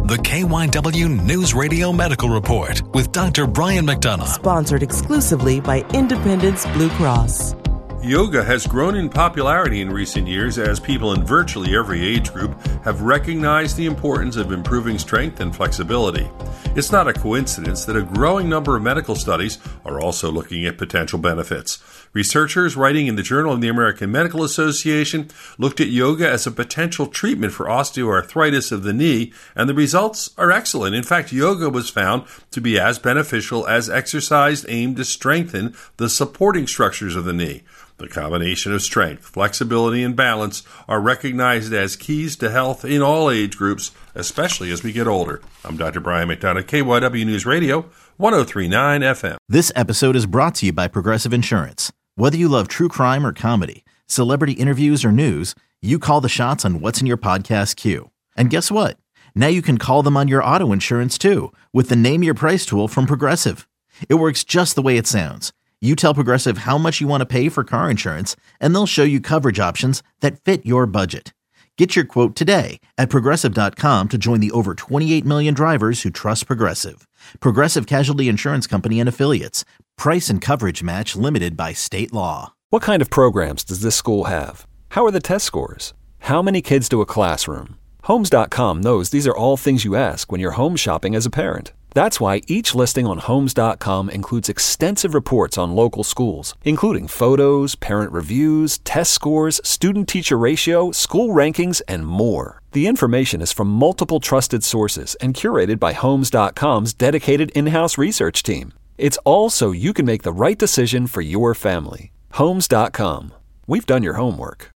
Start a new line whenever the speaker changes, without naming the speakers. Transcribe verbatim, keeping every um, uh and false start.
The K Y W News Radio Medical Report with Doctor Brian McDonough.
Sponsored exclusively by Independence Blue Cross.
Yoga has grown in popularity in recent years as people in virtually every age group have recognized the importance of improving strength and flexibility. It's not a coincidence that a growing number of medical studies are also looking at potential benefits. Researchers writing in the Journal of the American Medical Association looked at yoga as a potential treatment for osteoarthritis of the knee, and the results are excellent. In fact, yoga was found to be as beneficial as exercise aimed to strengthen the supporting structures of the knee. The combination of strength, flexibility, and balance are recognized as keys to health in all age groups, especially as we get older. I'm Doctor Brian McDonough, K Y W News Radio, one oh three point nine F M.
This episode is brought to you by Progressive Insurance. Whether you love true crime or comedy, celebrity interviews or news, you call the shots on what's in your podcast queue. And guess what? Now you can call them on your auto insurance too with the Name Your Price tool from Progressive. It works just the way it sounds. You tell Progressive how much you want to pay for car insurance, and they'll show you coverage options that fit your budget. Get your quote today at Progressive dot com to join the over twenty-eight million drivers who trust Progressive. Progressive Casualty Insurance Company and Affiliates. Price and coverage match limited by state law.
What kind of programs does this school have? How are the test scores? How many kids to a classroom? Homes dot com knows these are all things you ask when you're home shopping as a parent. That's why each listing on Homes dot com includes extensive reports on local schools, including photos, parent reviews, test scores, student-teacher ratio, school rankings, and more. The information is from multiple trusted sources and curated by Homes dot com's dedicated in-house research team. It's all so you can make the right decision for your family. Homes dot com. We've done your homework.